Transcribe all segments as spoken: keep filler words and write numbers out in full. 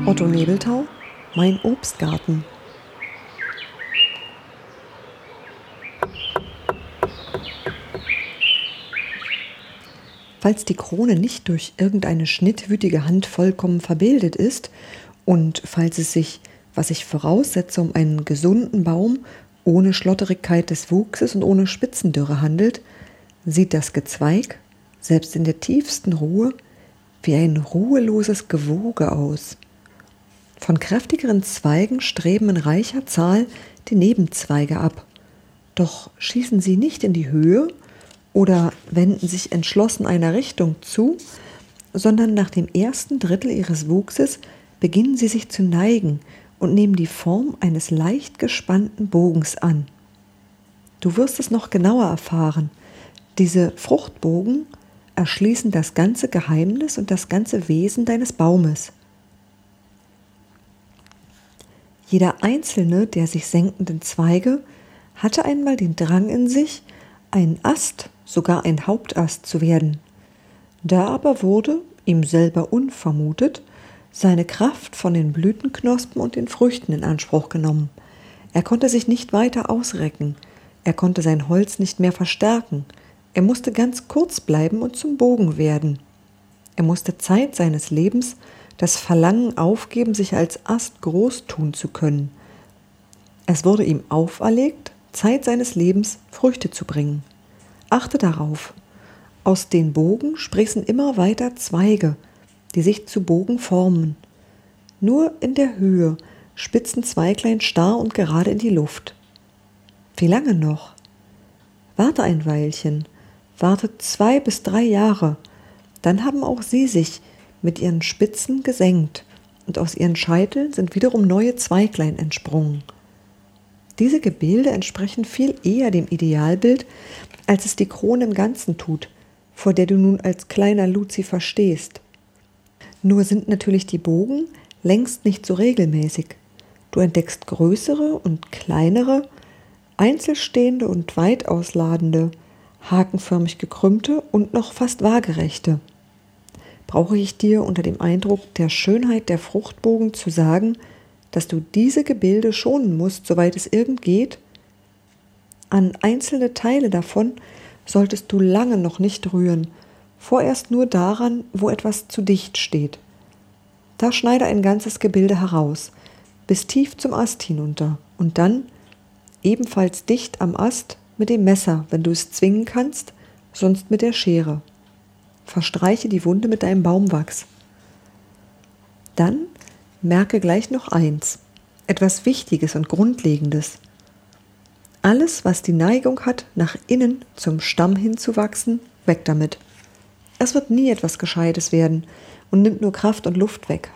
Otto Nebeltau, Mein Obstgarten. Falls die Krone nicht durch irgendeine schnittwütige Hand vollkommen verbildet ist und falls es sich, was ich voraussetze, um einen gesunden Baum ohne Schlotterigkeit des Wuchses und ohne Spitzendürre handelt, sieht das Gezweig, selbst in der tiefsten Ruhe, wie ein ruheloses Gewoge aus. Von kräftigeren Zweigen streben in reicher Zahl die Nebenzweige ab, doch schießen sie nicht in die Höhe oder wenden sich entschlossen einer Richtung zu, sondern nach dem ersten Drittel ihres Wuchses beginnen sie sich zu neigen und nehmen die Form eines leicht gespannten Bogens an. Du wirst es noch genauer erfahren. Diese Fruchtbogen erschließen das ganze Geheimnis und das ganze Wesen deines Baumes. Jeder einzelne der sich senkenden Zweige hatte einmal den Drang in sich, ein Ast, sogar ein Hauptast zu werden. Da aber wurde, ihm selber unvermutet, seine Kraft von den Blütenknospen und den Früchten in Anspruch genommen. Er konnte sich nicht weiter ausrecken, er konnte sein Holz nicht mehr verstärken, er musste ganz kurz bleiben und zum Bogen werden. Er musste Zeit seines Lebens das Verlangen aufgeben, sich als Ast groß tun zu können. Es wurde ihm auferlegt, Zeit seines Lebens Früchte zu bringen. Achte darauf, aus den Bogen sprießen immer weiter Zweige, die sich zu Bogen formen. Nur in der Höhe spitzen Zweiglein starr und gerade in die Luft. Wie lange noch? Warte ein Weilchen, warte zwei bis drei Jahre, dann haben auch sie sich mit ihren Spitzen gesenkt und aus ihren Scheiteln sind wiederum neue Zweiglein entsprungen. Diese Gebilde entsprechen viel eher dem Idealbild, als es die Krone im Ganzen tut, vor der du nun als kleiner Luzifer stehst. Nur sind natürlich die Bogen längst nicht so regelmäßig. Du entdeckst größere und kleinere, einzelstehende und weit ausladende, hakenförmig gekrümmte und noch fast waagerechte. Brauche ich dir unter dem Eindruck der Schönheit der Fruchtbogen zu sagen, dass du diese Gebilde schonen musst, soweit es irgend geht? An einzelne Teile davon solltest du lange noch nicht rühren, vorerst nur daran, wo etwas zu dicht steht. Da schneide ein ganzes Gebilde heraus, bis tief zum Ast hinunter und dann, ebenfalls dicht am Ast, mit dem Messer, wenn du es zwingen kannst, sonst mit der Schere. Verstreiche die Wunde mit deinem Baumwachs. Dann merke gleich noch eins, etwas Wichtiges und Grundlegendes. Alles, was die Neigung hat, nach innen zum Stamm hinzuwachsen, weg damit. Es wird nie etwas Gescheites werden und nimmt nur Kraft und Luft weg.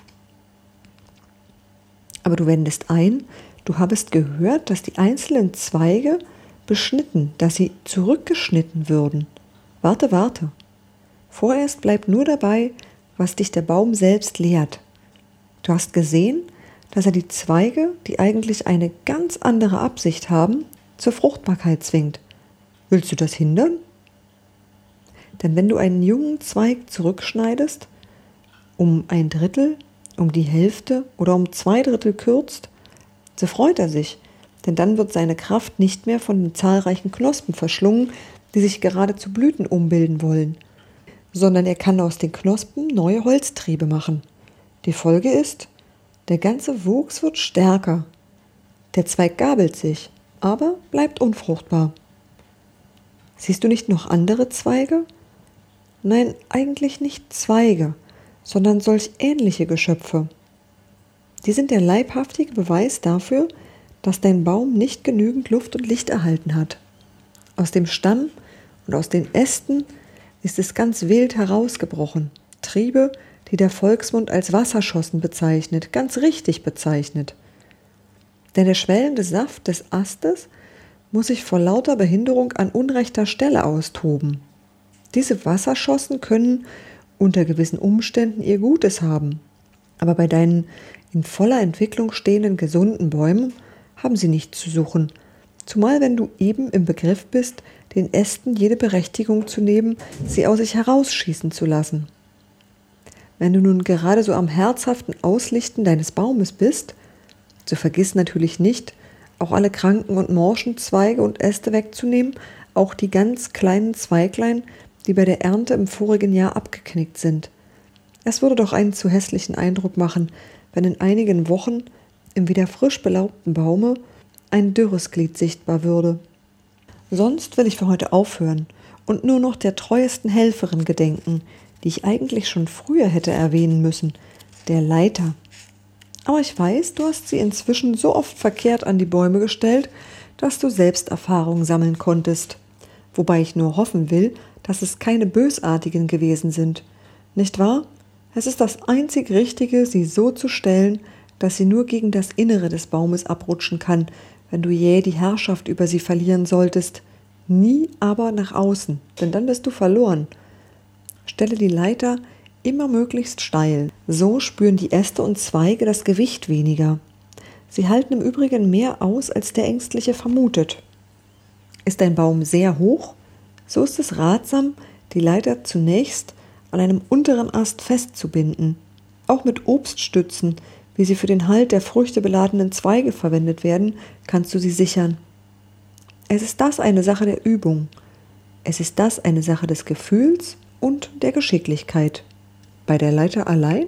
Aber du wendest ein, du habest gehört, dass die einzelnen Zweige beschnitten, dass sie zurückgeschnitten würden. Warte, warte. Vorerst bleibt nur dabei, was dich der Baum selbst lehrt. Du hast gesehen, dass er die Zweige, die eigentlich eine ganz andere Absicht haben, zur Fruchtbarkeit zwingt. Willst du das hindern? Denn wenn du einen jungen Zweig zurückschneidest, um ein Drittel, um die Hälfte oder um zwei Drittel kürzt, so freut er sich, denn dann wird seine Kraft nicht mehr von den zahlreichen Knospen verschlungen, die sich gerade zu Blüten umbilden wollen, sondern er kann aus den Knospen neue Holztriebe machen. Die Folge ist, der ganze Wuchs wird stärker. Der Zweig gabelt sich, aber bleibt unfruchtbar. Siehst du nicht noch andere Zweige? Nein, eigentlich nicht Zweige, sondern solch ähnliche Geschöpfe. Die sind der leibhaftige Beweis dafür, dass dein Baum nicht genügend Luft und Licht erhalten hat. Aus dem Stamm und aus den Ästen ist es ganz wild herausgebrochen. Triebe, die der Volksmund als Wasserschossen bezeichnet, ganz richtig bezeichnet. Denn der schwellende Saft des Astes muss sich vor lauter Behinderung an unrechter Stelle austoben. Diese Wasserschossen können unter gewissen Umständen ihr Gutes haben, aber bei deinen in voller Entwicklung stehenden gesunden Bäumen haben sie nichts zu suchen, zumal wenn du eben im Begriff bist, den Ästen jede Berechtigung zu nehmen, sie aus sich herausschießen zu lassen. Wenn du nun gerade so am herzhaften Auslichten deines Baumes bist, so vergiss natürlich nicht, auch alle kranken und morschen Zweige und Äste wegzunehmen, auch die ganz kleinen Zweiglein, die bei der Ernte im vorigen Jahr abgeknickt sind. Es würde doch einen zu hässlichen Eindruck machen, wenn in einigen Wochen im wieder frisch belaubten Baume ein dürres Glied sichtbar würde. Sonst will ich für heute aufhören und nur noch der treuesten Helferin gedenken, die ich eigentlich schon früher hätte erwähnen müssen, der Leiter. Aber ich weiß, du hast sie inzwischen so oft verkehrt an die Bäume gestellt, dass du selbst Erfahrung sammeln konntest. Wobei ich nur hoffen will, dass es keine bösartigen gewesen sind. Nicht wahr? Es ist das einzig Richtige, sie so zu stellen, dass sie nur gegen das Innere des Baumes abrutschen kann, wenn du jäh die Herrschaft über sie verlieren solltest. Nie aber nach außen, denn dann bist du verloren. Stelle die Leiter immer möglichst steil. So spüren die Äste und Zweige das Gewicht weniger. Sie halten im Übrigen mehr aus, als der Ängstliche vermutet. Ist ein Baum sehr hoch, so ist es ratsam, die Leiter zunächst an einem unteren Ast festzubinden. Auch mit Obststützen, wie sie für den Halt der früchtebeladenen Zweige verwendet werden, kannst du sie sichern. Es ist das eine Sache der Übung. Es ist das eine Sache des Gefühls und der Geschicklichkeit. Bei der Leiter allein?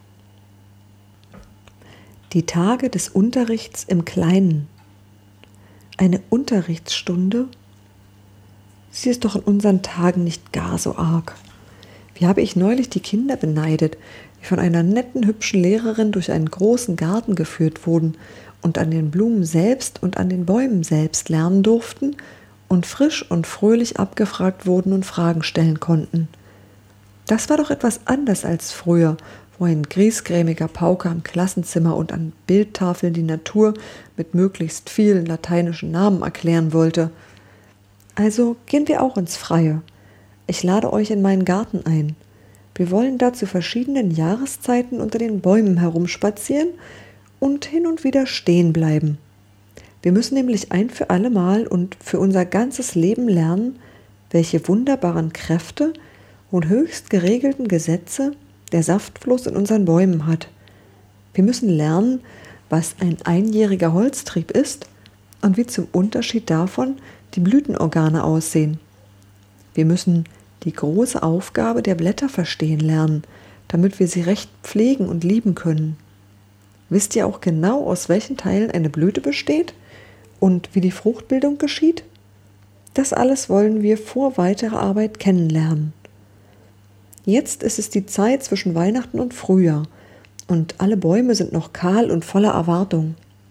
Die Tage des Unterrichts im Kleinen. Eine Unterrichtsstunde? Sie ist doch in unseren Tagen nicht gar so arg. Wie habe ich neulich die Kinder beneidet, die von einer netten, hübschen Lehrerin durch einen großen Garten geführt wurden und an den Blumen selbst und an den Bäumen selbst lernen durften und frisch und fröhlich abgefragt wurden und Fragen stellen konnten. Das war doch etwas anders als früher, wo ein griesgrämiger Pauker im Klassenzimmer und an Bildtafeln die Natur mit möglichst vielen lateinischen Namen erklären wollte. Also gehen wir auch ins Freie. Ich lade euch in meinen Garten ein. Wir wollen da zu verschiedenen Jahreszeiten unter den Bäumen herumspazieren und hin und wieder stehen bleiben. Wir müssen nämlich ein für alle Mal und für unser ganzes Leben lernen, welche wunderbaren Kräfte und höchst geregelten Gesetze der Saftfluss in unseren Bäumen hat. Wir müssen lernen, was ein einjähriger Holztrieb ist und wie zum Unterschied davon die Blütenorgane aussehen. Wir müssen die große Aufgabe der Blätter verstehen lernen, damit wir sie recht pflegen und lieben können. Wisst ihr auch genau, aus welchen Teilen eine Blüte besteht und wie die Fruchtbildung geschieht? Das alles wollen wir vor weiterer Arbeit kennenlernen. Jetzt ist es die Zeit zwischen Weihnachten und Frühjahr und alle Bäume sind noch kahl und voller Erwartung.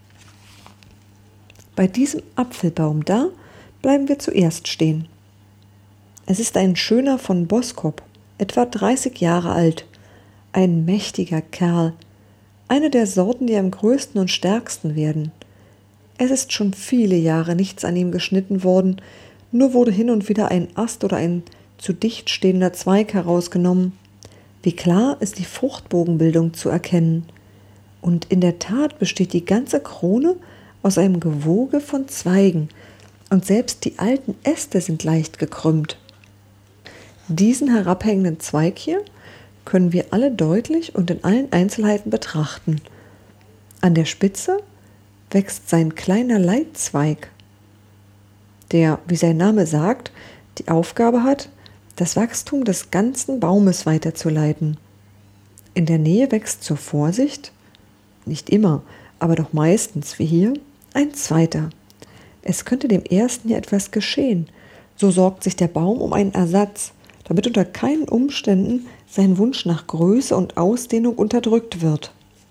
Bei diesem Apfelbaum da bleiben wir zuerst stehen. Es ist ein schöner von Boskop, etwa dreißig Jahre alt, ein mächtiger Kerl, eine der Sorten, die am größten und stärksten werden. Es ist schon viele Jahre nichts an ihm geschnitten worden, nur wurde hin und wieder ein Ast oder ein zu dicht stehender Zweig herausgenommen. Wie klar ist die Fruchtbogenbildung zu erkennen. Und in der Tat besteht die ganze Krone aus einem Gewoge von Zweigen, und selbst die alten Äste sind leicht gekrümmt. Diesen herabhängenden Zweig hier können wir alle deutlich und in allen Einzelheiten betrachten. An der Spitze wächst sein kleiner Leitzweig, der, wie sein Name sagt, die Aufgabe hat, das Wachstum des ganzen Baumes weiterzuleiten. In der Nähe wächst zur Vorsicht, nicht immer, aber doch meistens wie hier, ein zweiter. Es könnte dem ersten ja etwas geschehen. So sorgt sich der Baum um einen Ersatz, damit unter keinen Umständen sein Wunsch nach Größe und Ausdehnung unterdrückt wird.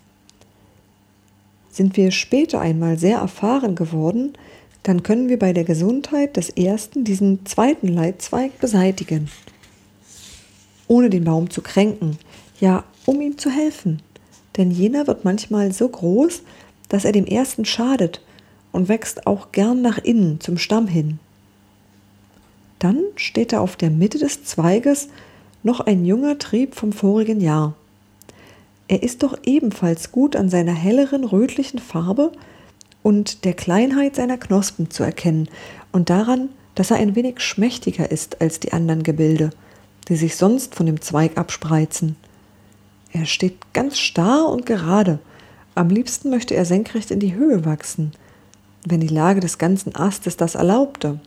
Sind wir später einmal sehr erfahren geworden, dann können wir bei der Gesundheit des ersten diesen zweiten Leitzweig beseitigen, ohne den Baum zu kränken, ja, um ihm zu helfen. Denn jener wird manchmal so groß, dass er dem ersten schadet und wächst auch gern nach innen zum Stamm hin. Dann steht da auf der Mitte des Zweiges noch ein junger Trieb vom vorigen Jahr. Er ist doch ebenfalls gut an seiner helleren rötlichen Farbe und der Kleinheit seiner Knospen zu erkennen und daran, dass er ein wenig schmächtiger ist als die anderen Gebilde, die sich sonst von dem Zweig abspreizen. Er steht ganz starr und gerade. Am liebsten möchte er senkrecht in die Höhe wachsen, wenn die Lage des ganzen Astes das erlaubte.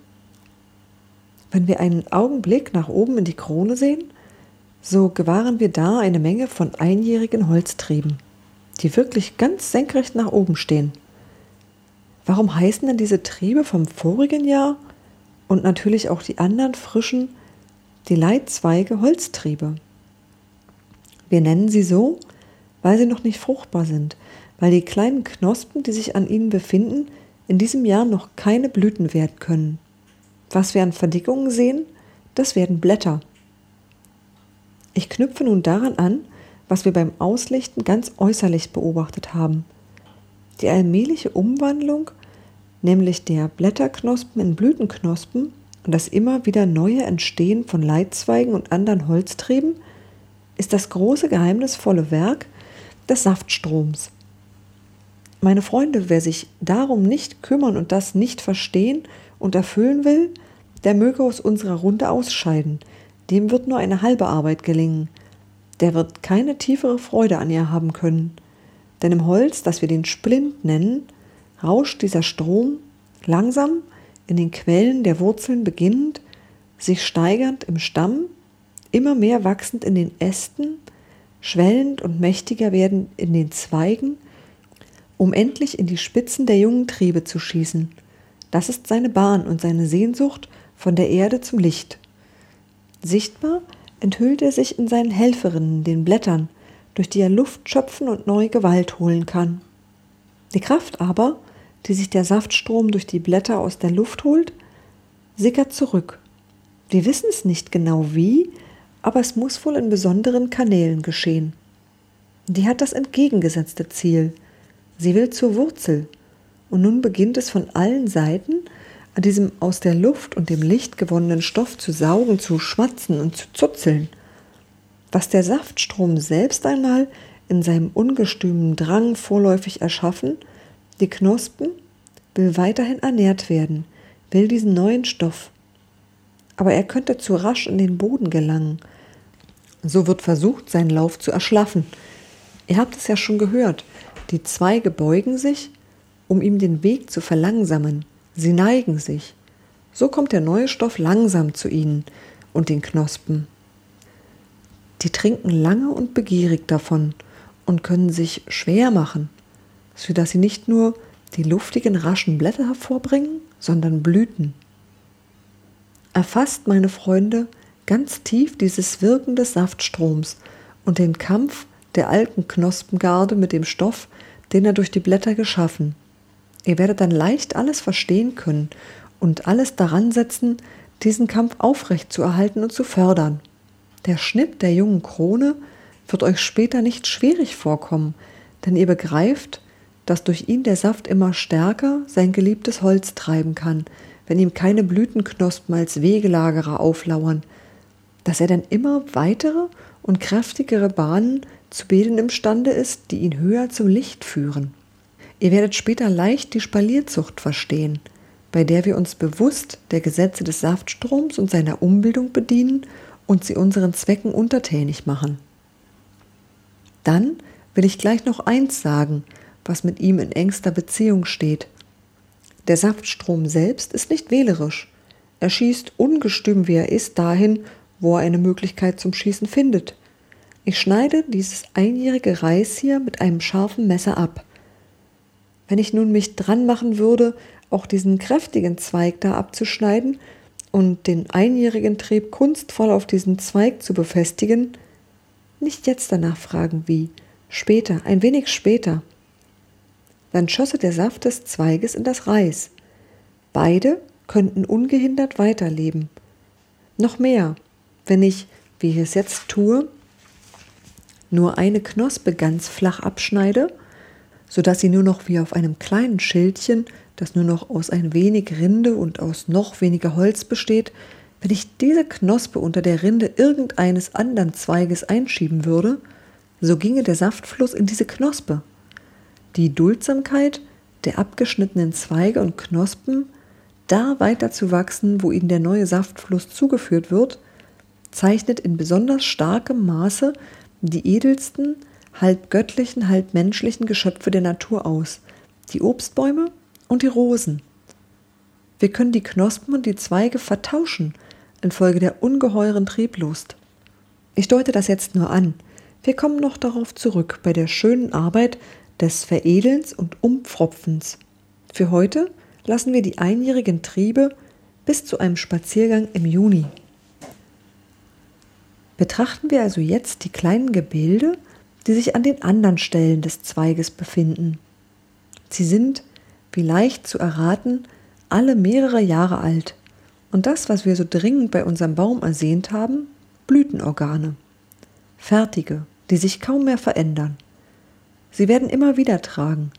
Wenn wir einen Augenblick nach oben in die Krone sehen, so gewahren wir da eine Menge von einjährigen Holztrieben, die wirklich ganz senkrecht nach oben stehen. Warum heißen denn diese Triebe vom vorigen Jahr und natürlich auch die anderen frischen, die Leitzweige Holztriebe? Wir nennen sie so, weil sie noch nicht fruchtbar sind, weil die kleinen Knospen, die sich an ihnen befinden, in diesem Jahr noch keine Blüten werden können. Was wir an Verdickungen sehen, das werden Blätter. Ich knüpfe nun daran an, was wir beim Auslichten ganz äußerlich beobachtet haben. Die allmähliche Umwandlung, nämlich der Blätterknospen in Blütenknospen und das immer wieder neue Entstehen von Leitzweigen und anderen Holztrieben, ist das große geheimnisvolle Werk des Saftstroms. Meine Freunde, wer sich darum nicht kümmern und das nicht verstehen und erfüllen will, der möge aus unserer Runde ausscheiden. Dem wird nur eine halbe Arbeit gelingen. Der wird keine tiefere Freude an ihr haben können. Denn im Holz, das wir den Splint nennen, rauscht dieser Strom langsam in den Quellen der Wurzeln beginnend, sich steigernd im Stamm, immer mehr wachsend in den Ästen, schwellend und mächtiger werden in den Zweigen, um endlich in die Spitzen der jungen Triebe zu schießen. Das ist seine Bahn und seine Sehnsucht von der Erde zum Licht. Sichtbar enthüllt er sich in seinen Helferinnen, den Blättern, durch die er Luft schöpfen und neue Gewalt holen kann. Die Kraft aber, die sich der Saftstrom durch die Blätter aus der Luft holt, sickert zurück. Wir wissen es nicht genau wie, aber es muss wohl in besonderen Kanälen geschehen. Die hat das entgegengesetzte Ziel. Sie will zur Wurzel. Und nun beginnt es von allen Seiten, an diesem aus der Luft und dem Licht gewonnenen Stoff zu saugen, zu schmatzen und zu zuzeln. Was der Saftstrom selbst einmal in seinem ungestümen Drang vorläufig erschaffen, die Knospen, will weiterhin ernährt werden, will diesen neuen Stoff. Aber er könnte zu rasch in den Boden gelangen. So wird versucht, seinen Lauf zu erschlaffen. Ihr habt es ja schon gehört, die Zweige beugen sich, um ihm den Weg zu verlangsamen. Sie neigen sich. So kommt der neue Stoff langsam zu ihnen und den Knospen. Die trinken lange und begierig davon und können sich schwer machen, sodass sie nicht nur die luftigen, raschen Blätter hervorbringen, sondern Blüten. Erfasst, meine Freunde, ganz tief dieses Wirken des Saftstroms und den Kampf der alten Knospengarde mit dem Stoff, den er durch die Blätter geschaffen. Ihr werdet dann leicht alles verstehen können und alles daran setzen, diesen Kampf aufrecht zu erhalten und zu fördern. Der Schnitt der jungen Krone wird euch später nicht schwierig vorkommen, denn ihr begreift, dass durch ihn der Saft immer stärker sein geliebtes Holz treiben kann, wenn ihm keine Blütenknospen als Wegelagerer auflauern, dass er dann immer weitere und kräftigere Bahnen zu bilden imstande ist, die ihn höher zum Licht führen. Ihr werdet später leicht die Spalierzucht verstehen, bei der wir uns bewusst der Gesetze des Saftstroms und seiner Umbildung bedienen und sie unseren Zwecken untertänig machen. Dann will ich gleich noch eins sagen, was mit ihm in engster Beziehung steht. Der Saftstrom selbst ist nicht wählerisch. Er schießt, ungestüm wie er ist, dahin, wo er eine Möglichkeit zum Schießen findet. Ich schneide dieses einjährige Reis hier mit einem scharfen Messer ab. Wenn ich nun mich dran machen würde, auch diesen kräftigen Zweig da abzuschneiden und den einjährigen Trieb kunstvoll auf diesen Zweig zu befestigen, nicht jetzt danach fragen wie, später, ein wenig später. Dann schösse der Saft des Zweiges in das Reis. Beide könnten ungehindert weiterleben. Noch mehr, wenn ich, wie ich es jetzt tue, nur eine Knospe ganz flach abschneide, sodass sie nur noch wie auf einem kleinen Schildchen, das nur noch aus ein wenig Rinde und aus noch weniger Holz besteht, wenn ich diese Knospe unter der Rinde irgendeines anderen Zweiges einschieben würde, so ginge der Saftfluss in diese Knospe. Die Duldsamkeit der abgeschnittenen Zweige und Knospen, da weiter zu wachsen, wo ihnen der neue Saftfluss zugeführt wird, zeichnet in besonders starkem Maße die edelsten, halb göttlichen, halb menschlichen Geschöpfe der Natur aus, die Obstbäume und die Rosen. Wir können die Knospen und die Zweige vertauschen infolge der ungeheuren Trieblust. Ich deute das jetzt nur an. Wir kommen noch darauf zurück bei der schönen Arbeit des Veredelns und Umpfropfens. Für heute lassen wir die einjährigen Triebe bis zu einem Spaziergang im Juni. Betrachten wir also jetzt die kleinen Gebilde, die sich an den anderen Stellen des Zweiges befinden. Sie sind, wie leicht zu erraten, alle mehrere Jahre alt. Und das, was wir so dringend bei unserem Baum ersehnt haben, Blütenorgane. Fertige, die sich kaum mehr verändern. Sie werden immer wieder tragen.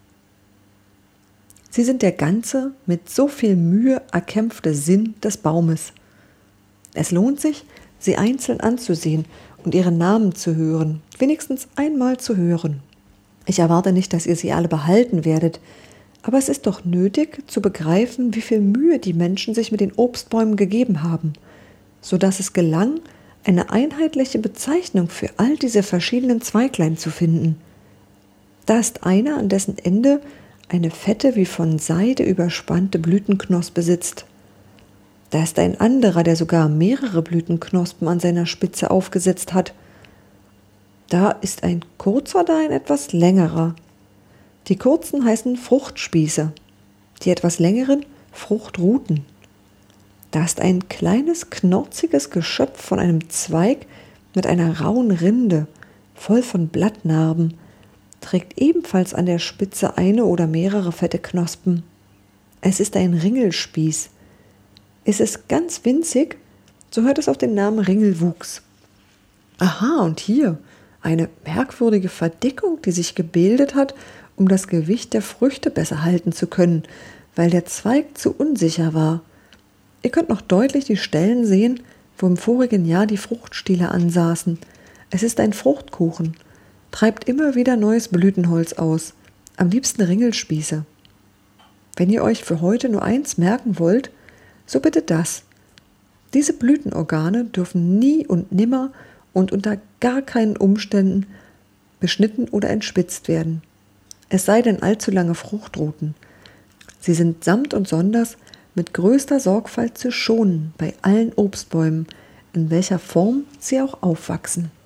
Sie sind der ganze, mit so viel Mühe erkämpfte Sinn des Baumes. Es lohnt sich, sie einzeln anzusehen und ihren Namen zu hören, wenigstens einmal zu hören. Ich erwarte nicht, dass ihr sie alle behalten werdet, aber es ist doch nötig, zu begreifen, wie viel Mühe die Menschen sich mit den Obstbäumen gegeben haben, so dass es gelang, eine einheitliche Bezeichnung für all diese verschiedenen Zweiglein zu finden. Da ist einer, an dessen Ende eine fette, wie von Seide überspannte Blütenknospe sitzt. Da ist ein anderer, der sogar mehrere Blütenknospen an seiner Spitze aufgesetzt hat. Da ist ein kurzer, da ein etwas längerer. Die kurzen heißen Fruchtspieße, die etwas längeren Fruchtruten. Da ist ein kleines, knorziges Geschöpf von einem Zweig mit einer rauen Rinde, voll von Blattnarben, trägt ebenfalls an der Spitze eine oder mehrere fette Knospen. Es ist ein Ringelspieß. Ist es ganz winzig, so hört es auf den Namen Ringelwuchs. Aha, und hier eine merkwürdige Verdickung, die sich gebildet hat, um das Gewicht der Früchte besser halten zu können, weil der Zweig zu unsicher war. Ihr könnt noch deutlich die Stellen sehen, wo im vorigen Jahr die Fruchtstiele ansaßen. Es ist ein Fruchtkuchen, treibt immer wieder neues Blütenholz aus, am liebsten Ringelspieße. Wenn ihr euch für heute nur eins merken wollt, so bitte das. Diese Blütenorgane dürfen nie und nimmer und unter gar keinen Umständen beschnitten oder entspitzt werden. Es sei denn allzu lange Fruchtruten. Sie sind samt und sonders mit größter Sorgfalt zu schonen bei allen Obstbäumen, in welcher Form sie auch aufwachsen.